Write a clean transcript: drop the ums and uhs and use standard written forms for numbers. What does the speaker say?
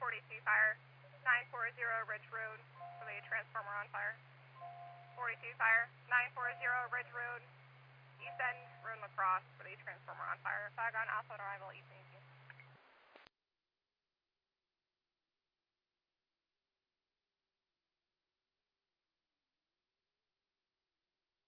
42 fire, 940 Ridge Road with a transformer on fire. 42 fire, 940 Ridge Road, east end, Road Lacrosse with a transformer on fire. Flag on Alpha on arrival, east.